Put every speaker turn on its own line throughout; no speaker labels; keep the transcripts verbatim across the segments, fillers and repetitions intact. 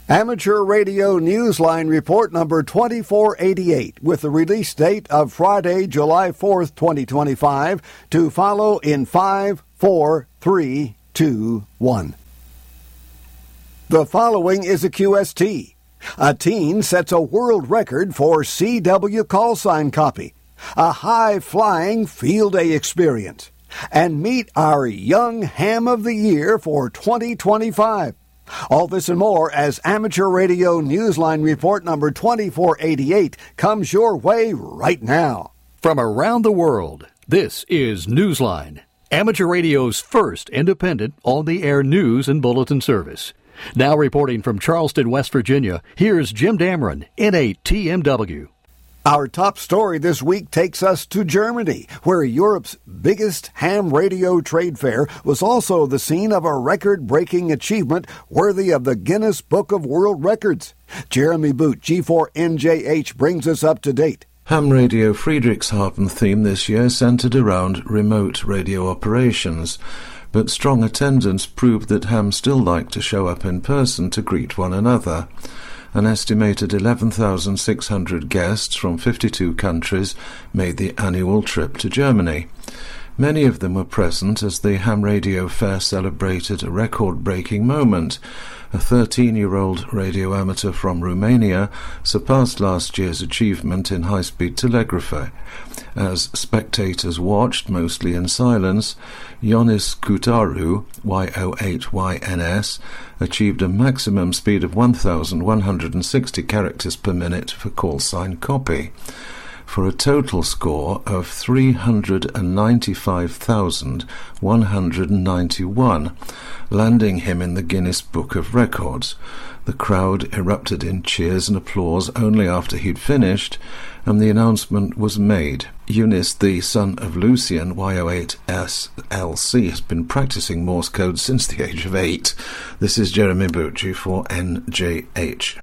Amateur Radio Newsline Report number twenty-four eighty-eight with the release date of Friday, July fourth, twenty twenty-five, to follow in five, four, three, two, one. The following is a Q S T. A teen sets a world record for C W call sign copy. A high-flying field day experience. And meet our young ham of the year for twenty twenty-five. All this and more as Amateur Radio Newsline Report number twenty-four eighty-eight comes your way right now.
From around the world, this is Newsline, Amateur Radio's first independent on-the-air news and bulletin service. Now reporting from Charleston, West Virginia, here's Jim Dameron, N eight T M W.
Our top story this week takes us to Germany, where Europe's biggest ham radio trade fair was also the scene of a record-breaking achievement worthy of the Guinness Book of World Records. Jeremy Boot, G four N J H, brings us up to date.
Ham Radio Friedrichshafen theme this year centered around remote radio operations, but strong attendance proved that ham still like to show up in person to greet one another. An estimated eleven thousand six hundred guests from fifty-two countries made the annual trip to Germany. Many of them were present as the Ham Radio Fair celebrated a record-breaking moment. A thirteen-year-old radio amateur from Romania surpassed last year's achievement in high-speed telegraphy. As spectators watched, mostly in silence, Ionis Kutaru, Y O eight Y N S, achieved a maximum speed of one thousand one hundred sixty characters per minute for call sign copy, for a total score of three hundred ninety-five thousand one hundred ninety-one, landing him in the Guinness Book of Records. The crowd erupted in cheers and applause only after he'd finished, and the announcement was made. Eunice, the son of Lucian, Y O eight S L C, has been practicing Morse code since the age of eight. This is Jeremy Bucci for N J H.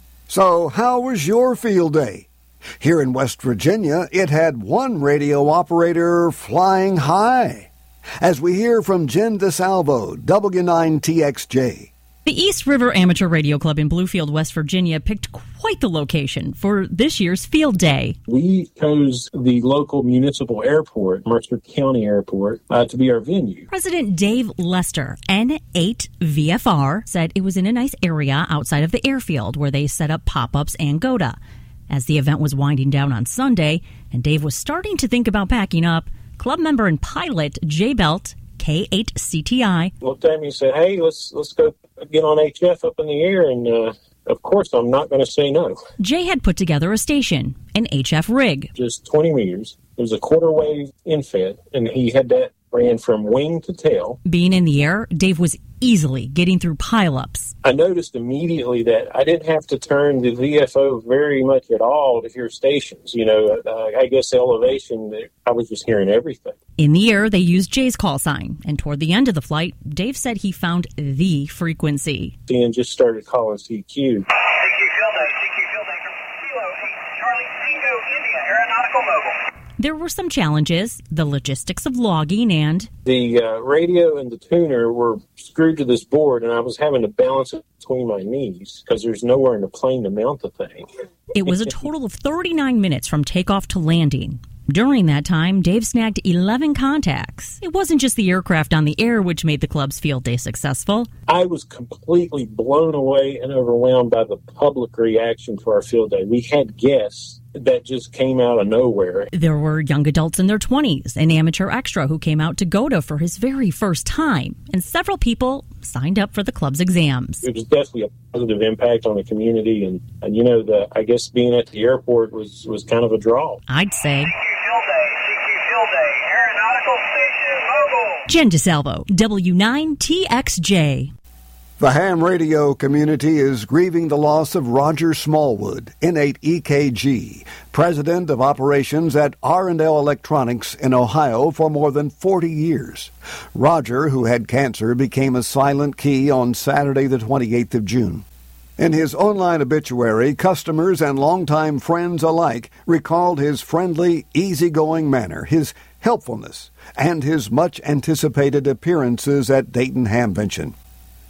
So, how was your field day? Here in West Virginia, it had one radio operator flying high. As we hear from Jen DeSalvo, W nine T X J.
The East River Amateur Radio Club in Bluefield, West Virginia, picked quite the location for this year's field day.
We chose the local municipal airport, Mercer County Airport, uh, to be our venue.
President Dave Lester, N eight V F R, said it was in a nice area outside of the airfield where they set up pop-ups and GOTA. As the event was winding down on Sunday, and Dave was starting to think about packing up, club member and pilot Jay Belt, K eight C T I,
looked at me and said, hey, let's let's go get on H F up in the air, and uh, of course I'm not going to say no.
Jay had put together a station, an H F rig.
Just twenty meters. It was a quarter wave infed, and he had that ran from wing to tail.
Being in the air, Dave was easily getting through pileups.
I noticed immediately that I didn't have to turn the V F O very much at all to hear stations. You know, uh, I guess the elevation, I was just hearing everything.
In the air, they used Jay's call sign, and toward the end of the flight, Dave said he found the frequency.
And just started calling C Q.
C Q field day, C Q field day from Kilo eight, Charlie Cinco, India, Aeronautical Mobile.
There were some challenges, the logistics of logging, and
the uh, radio and the tuner were screwed to this board, and I was having to balance it between my knees because there's nowhere in the plane to mount the thing.
It was a total of thirty-nine minutes from takeoff to landing. During that time, Dave snagged eleven contacts. It wasn't just the aircraft on the air which made the club's field day successful.
I was completely blown away and overwhelmed by the public reaction to our field day. We had guests that just came out of nowhere.
There were young adults in their twenties, an amateur extra who came out to GOTA for his very first time, and several people signed up for the club's exams.
It was definitely a positive impact on the community, and, and you know, the I guess being at the airport was, was kind of a draw.
I'd say.
C Q field day, C Q field day, Aeronautical Station Mobile.
Jen DeSalvo, W nine T X J.
The ham radio community is grieving the loss of Roger Smallwood, N eight E K G, president of operations at R and L Electronics in Ohio for more than forty years. Roger, who had cancer, became a silent key on Saturday the twenty-eighth of June. In his online obituary, customers and longtime friends alike recalled his friendly, easygoing manner, his helpfulness, and his much-anticipated appearances at Dayton Hamvention.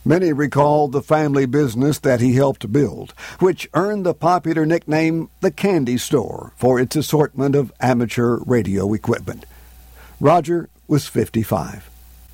Many recall the family business that he helped build, which earned the popular nickname the Candy Store for its assortment of amateur radio equipment. Roger was fifty-five.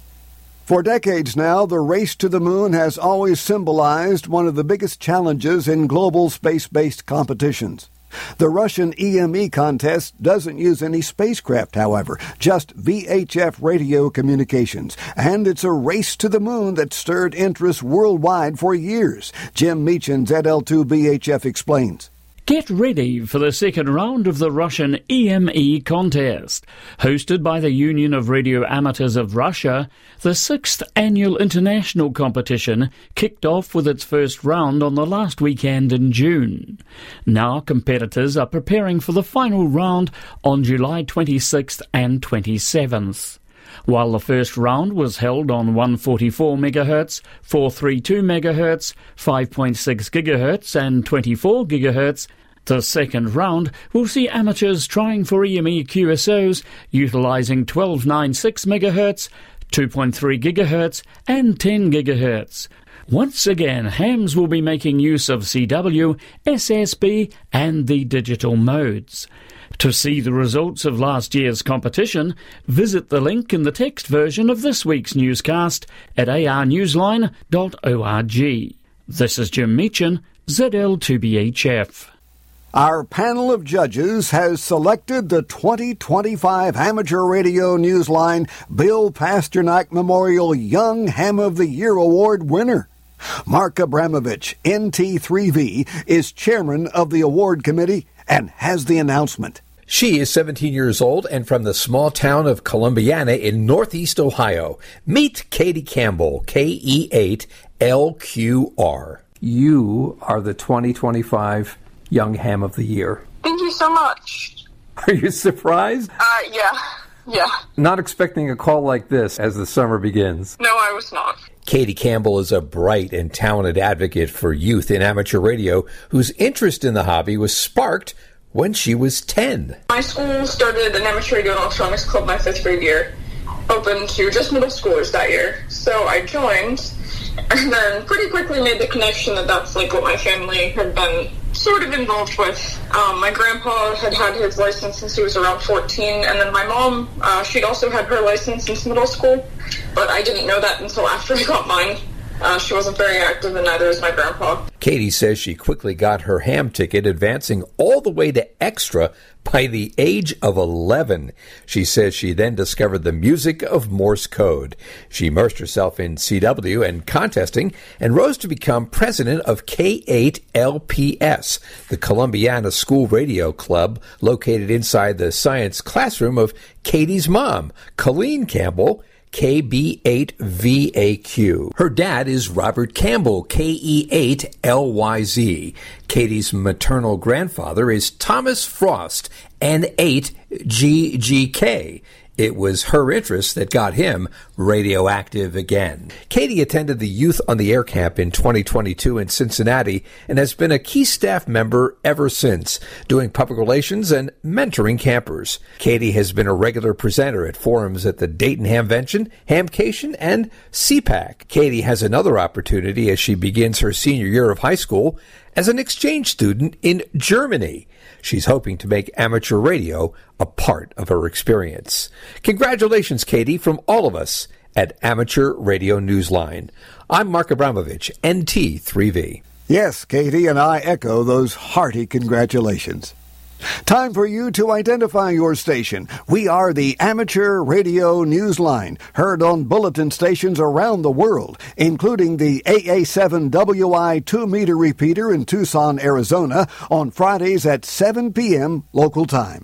For decades now, the race to the moon has always symbolized one of the biggest challenges in global space-based competitions. The Russian E M E contest doesn't use any spacecraft, however, just V H F radio communications, and it's a race to the moon that stirred interest worldwide for years. Jim Meechin, Z L two V H F, explains.
Get ready for the second round of the Russian E M E contest. Hosted by the Union of Radio Amateurs of Russia, the sixth annual international competition kicked off with its first round on the last weekend in June. Now competitors are preparing for the final round on July twenty-sixth and twenty-seventh. While the first round was held on one forty-four megahertz, four thirty-two megahertz, five point six gigahertz and twenty-four gigahertz, the second round will see amateurs trying for E M E Q S Os utilizing twelve ninety-six megahertz, two point three gigahertz and ten gigahertz. Once again, hams will be making use of C W, S S B and the digital modes. To see the results of last year's competition, visit the link in the text version of this week's newscast at a r newsline dot org. This is Jim Meechin, Z L two B H F.
Our panel of judges has selected the twenty twenty-five Amateur Radio Newsline Bill Pasternak Memorial Young Ham of the Year Award winner. Mark Abramovich, N T three V, is chairman of the award committee and has the announcement.
She is seventeen years old and from the small town of Columbiana in northeast Ohio. Meet Katie Campbell, K E eight L Q R.
You are the twenty twenty-five Young Ham of the Year.
Thank you so much.
Are you surprised?
Uh, yeah. Yeah.
Not expecting a call like this as the summer begins.
No, I was not.
Katie Campbell is a bright and talented advocate for youth in amateur radio whose interest in the hobby was sparked when she was ten.
My school started an amateur radio and electronics club my fifth grade year, open to just middle schoolers that year. So I joined, and then pretty quickly made the connection that that's like what my family had been sort of involved with. Um, my grandpa had had his license since he was around fourteen, and then my mom, uh, she'd also had her license since middle school, but I didn't know that until after I got mine. Uh, she wasn't very active, and neither is my grandpa.
Katie says she quickly got her ham ticket, advancing all the way to extra by the age of eleven. She says she then discovered the music of Morse code. She immersed herself in C W and contesting and rose to become president of K eight L P S, the Columbiana School Radio Club located inside the science classroom of Katie's mom, Colleen Campbell, K B eight V A Q. Her dad is Robert Campbell, K E eight L Y Z. Katie's maternal grandfather is Thomas Frost, N eight G G K. It was her interest that got him radioactive again. Katie attended the Youth on the Air Camp in twenty twenty-two in Cincinnati and has been a key staff member ever since, doing public relations and mentoring campers. Katie has been a regular presenter at forums at the Dayton Hamvention, Hamcation, and C PAC. Katie has another opportunity as she begins her senior year of high school as an exchange student in Germany. She's hoping to make amateur radio a part of her experience. Congratulations, Katie, from all of us at Amateur Radio Newsline. I'm Mark Abramovich, N T three V.
Yes, Katie, and I echo those hearty congratulations. Time for you to identify your station. We are the Amateur Radio Newsline, heard on bulletin stations around the world, including the A A seven W I two-meter repeater in Tucson, Arizona, on Fridays at seven p.m. local time.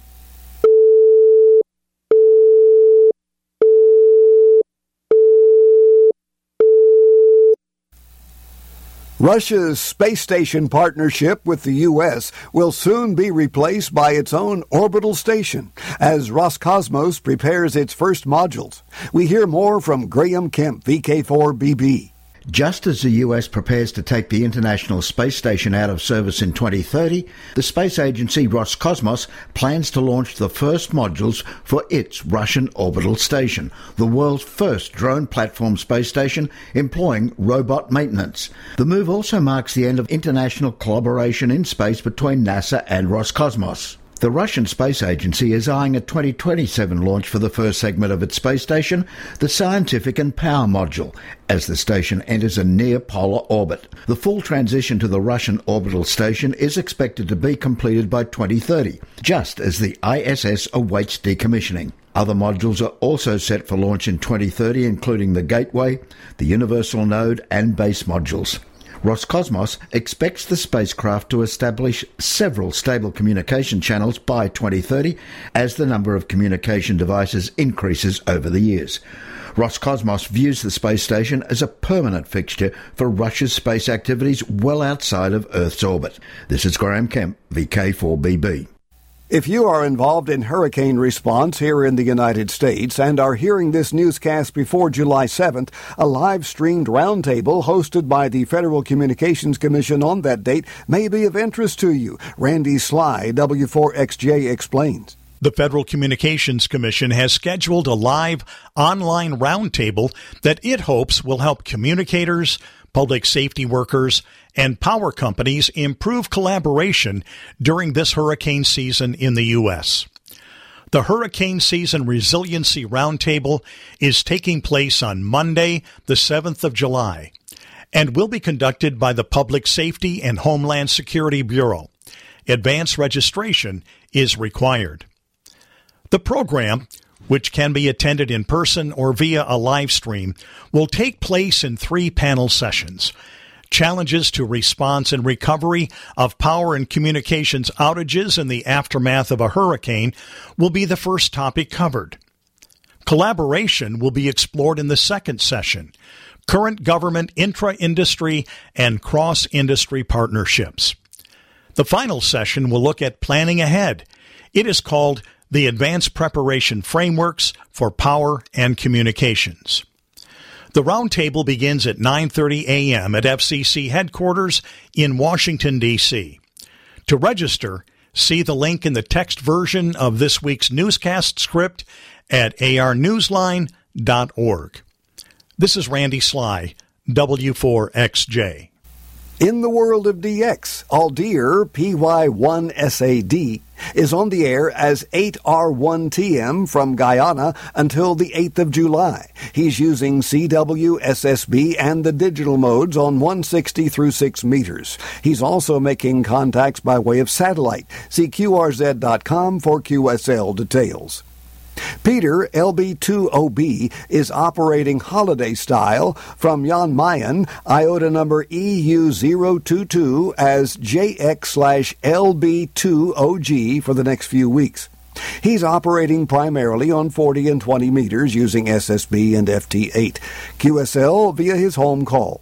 Russia's space station partnership with the U S will soon be replaced by its own orbital station as Roscosmos prepares its first modules. We hear more from Graham Kemp, V K four B B.
Just as the U S prepares to take the International Space Station out of service in twenty thirty, the space agency Roscosmos plans to launch the first modules for its Russian orbital station, the world's first drone platform space station employing robot maintenance. The move also marks the end of international collaboration in space between NASA and Roscosmos. The Russian Space Agency is eyeing a twenty twenty-seven launch for the first segment of its space station, the Scientific and Power Module, as the station enters a near-polar orbit. The full transition to the Russian orbital station is expected to be completed by twenty thirty, just as the I S S awaits decommissioning. Other modules are also set for launch in twenty thirty, including the Gateway, the Universal Node, and Base modules. Roscosmos expects the spacecraft to establish several stable communication channels by twenty thirty as the number of communication devices increases over the years. Roscosmos views the space station as a permanent fixture for Russia's space activities well outside of Earth's orbit. This is Graham Kemp, V K four B B.
If you are involved in hurricane response here in the United States and are hearing this newscast before July seventh, a live-streamed roundtable hosted by the Federal Communications Commission on that date may be of interest to you. Randy Sly, W four X J, explains.
The Federal Communications Commission has scheduled a live online roundtable that it hopes will help communicators, public safety workers, and power companies improve collaboration during this hurricane season in the U S. The Hurricane Season Resiliency Roundtable is taking place on Monday, the seventh of July, and will be conducted by the Public Safety and Homeland Security Bureau. Advance registration is required. The program, which can be attended in person or via a live stream, will take place in three panel sessions. Challenges to response and recovery of power and communications outages in the aftermath of a hurricane will be the first topic covered. Collaboration will be explored in the second session. Current government, intra-industry, and cross-industry partnerships. The final session will look at planning ahead. It is called the Advanced Preparation Frameworks for Power and Communications. The roundtable begins at nine thirty a.m. at F C C headquarters in Washington, D C To register, see the link in the text version of this week's newscast script at a r newsline dot org. This is Randy Sly, W four X J.
In the world of D X, Aldir P Y one S A D is on the air as eight R one T M from Guyana until the eighth of July. He's using C W, S S B, and the digital modes on one sixty through six meters. He's also making contacts by way of satellite. See Q R Z dot com for Q S L details. Peter, L B two O B, is operating holiday style from Jan Mayen, IOTA number E U zero two two, as J X slash L B two O G for the next few weeks. He's operating primarily on forty and twenty meters using S S B and F T eight. Q S L via his home call.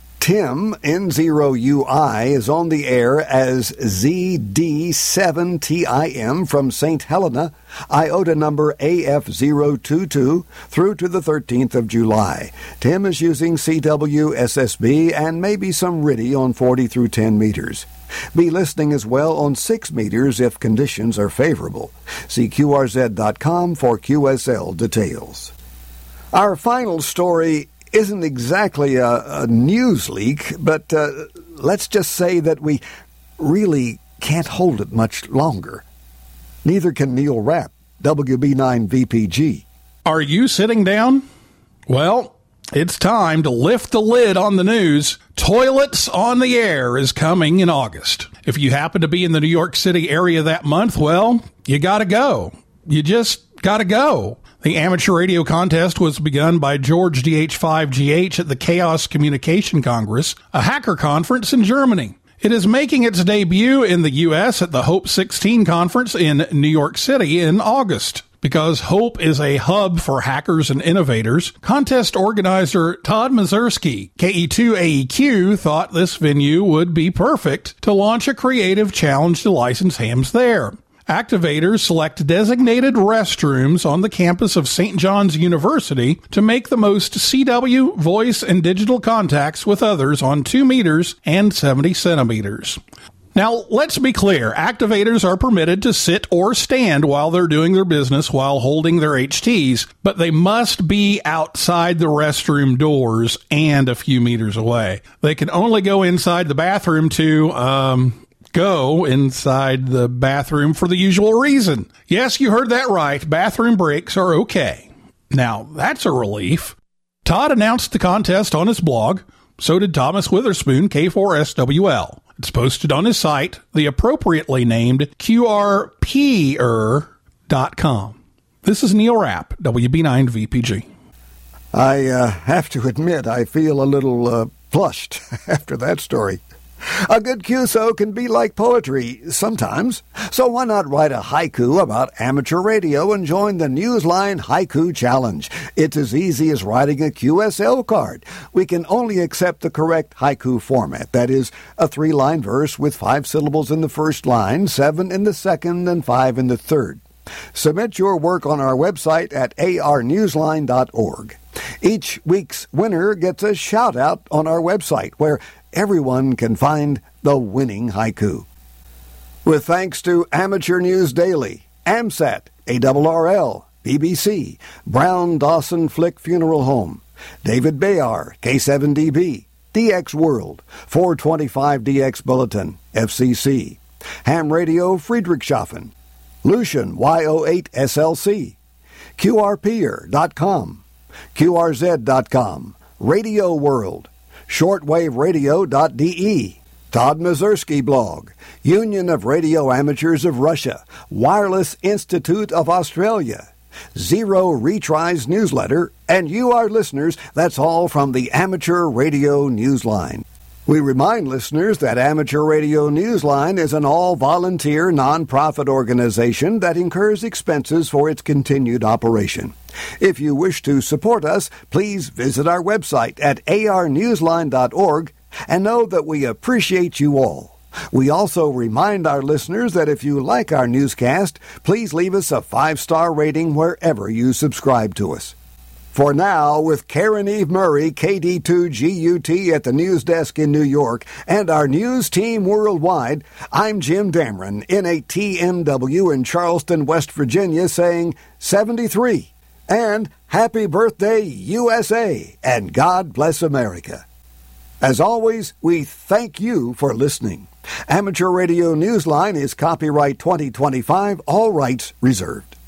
Tim, N zero U I, is on the air as Z D seven T I M from Saint Helena, IOTA number A F zero two two, through to the thirteenth of July. Tim is using C W, S S B, and maybe some R I D I on forty through ten meters. Be listening as well on six meters if conditions are favorable. See Q R Z dot com for Q S L details. Our final story isn't exactly a, a news leak, but uh, let's just say that we really can't hold it much longer. Neither can Neil Rapp, W B nine V P G.
Are you sitting down? Well, it's time to lift the lid on the news. Toilets on the Air is coming in August. If you happen to be in the New York City area that month, well, you gotta go. You just gotta go. The amateur radio contest was begun by George D H five G H at the Chaos Communication Congress, a hacker conference in Germany. It is making its debut in the U S at the Hope sixteen conference in New York City in August. Because Hope is a hub for hackers and innovators, contest organizer Todd Mazursky, K E two A E Q, thought this venue would be perfect to launch a creative challenge to license hams there. Activators select designated restrooms on the campus of Saint John's University to make the most C W, voice, and digital contacts with others on two meters and seventy centimeters. Now, let's be clear. Activators are permitted to sit or stand while they're doing their business while holding their H Ts, but they must be outside the restroom doors and a few meters away. They can only go inside the bathroom to, um... go inside the bathroom for the usual reason. Yes, you heard that right. Bathroom breaks are okay. Now, that's a relief. Todd announced the contest on his blog. So did Thomas Witherspoon, K four S W L. It's posted on his site, the appropriately named Q R P er dot com. This is Neil Rapp, W B nine V P G.
I uh, have to admit I feel a little uh, flushed after that story. A good Q S O can be like poetry sometimes, so why not write a haiku about amateur radio and join the Newsline Haiku Challenge? It's as easy as writing a Q S L card. We can only accept the correct haiku format, that is, a three-line verse with five syllables in the first line, seven in the second, and five in the third. Submit your work on our website at a r newsline dot org. Each week's winner gets a shout-out on our website, where everyone can find the winning haiku. With thanks to Amateur News Daily, AMSAT, A R R L, B B C, Brown Dawson Flick Funeral Home, David Bayar, K seven D B, D X World, four twenty-five D X Bulletin, F C C, Ham Radio Friedrichshafen, Lucian Y oh eight S L C, Q R P er dot com, Q R Z dot com, Radio World, shortwave radio dot d e, Todd Mazursky blog, Union of Radio Amateurs of Russia, Wireless Institute of Australia, Zero Retries newsletter, and you, our listeners, that's all from the Amateur Radio Newsline. We remind listeners that Amateur Radio Newsline is an all-volunteer, non-profit organization that incurs expenses for its continued operation. If you wish to support us, please visit our website at a r newsline dot org and know that we appreciate you all. We also remind our listeners that if you like our newscast, please leave us a five-star rating wherever you subscribe to us. For now, with Karen Eve Murray, K D two G U T at the news desk in New York, and our news team worldwide, I'm Jim Dameron, N A T M W in Charleston, West Virginia, saying seventy-three. And happy birthday, U S A, and God bless America. As always, we thank you for listening. Amateur Radio Newsline is copyright twenty twenty-five, all rights reserved.